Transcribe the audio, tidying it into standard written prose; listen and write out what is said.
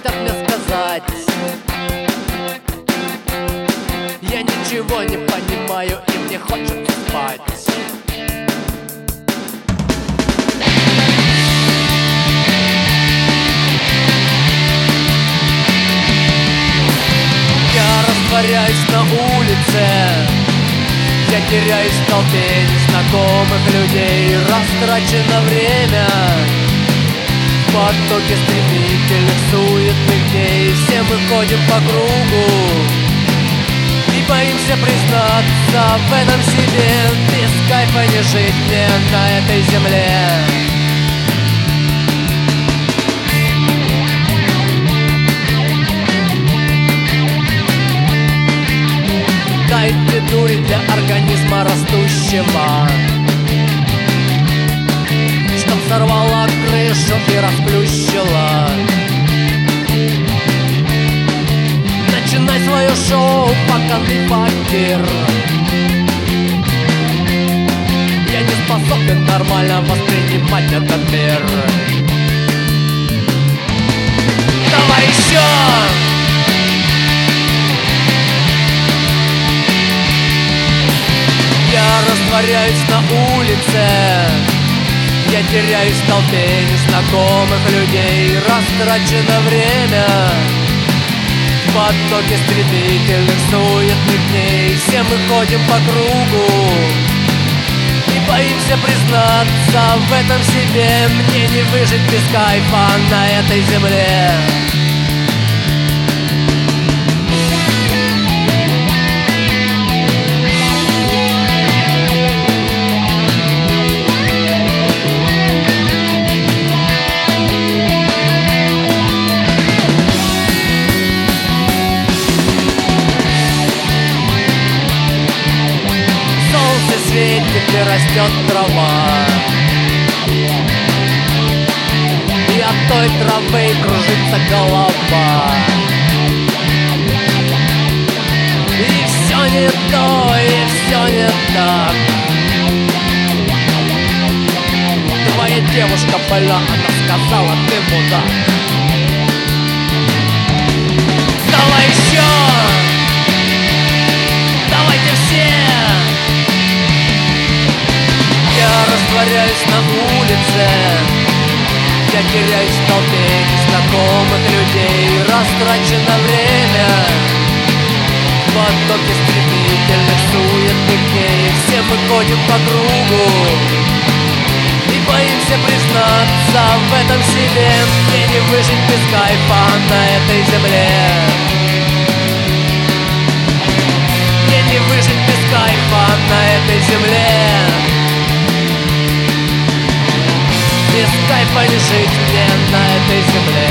хотят мне сказать. Я ничего не понимаю, и мне хочется спать. Я растворяюсь на улице, я теряюсь в толпе незнакомых людей. Растрачено время в потоке стремительных суетных дней. Все мы ходим по кругу и боимся признаться в этом себе. Без кайфа не жить мне на этой земле. Дайте дури для организма растущего, чтоб сорвала крышу и расплющила. Начинай свое шоу, пока ты факир. Я не способен нормально воспринимать этот мир. Давай еще! Я растворяюсь на улице, я теряюсь в толпе незнакомых людей. Растрачено время в потоке стремительных суетных дней. Все мы ходим по кругу и боимся признаться в этом себе. Мне не выжить без кайфа на этой земле. Светит и растет трава, и от той травы кружится голова. И все не то, и все не так. Твоя девушка была, она сказала, ты мудак. Давай еще! Давайте все! Я растворяюсь на улице, я теряюсь в толпе незнакомых людей. Растрачено время в потоке стремительных суетных дней. Все мы ходим по кругу и боимся признаться в этом себе. Мне не выжить без кайфа на этой земле. Мне не выжить без кайфа на этой земле. Без кайфа не жить мне на этой земле.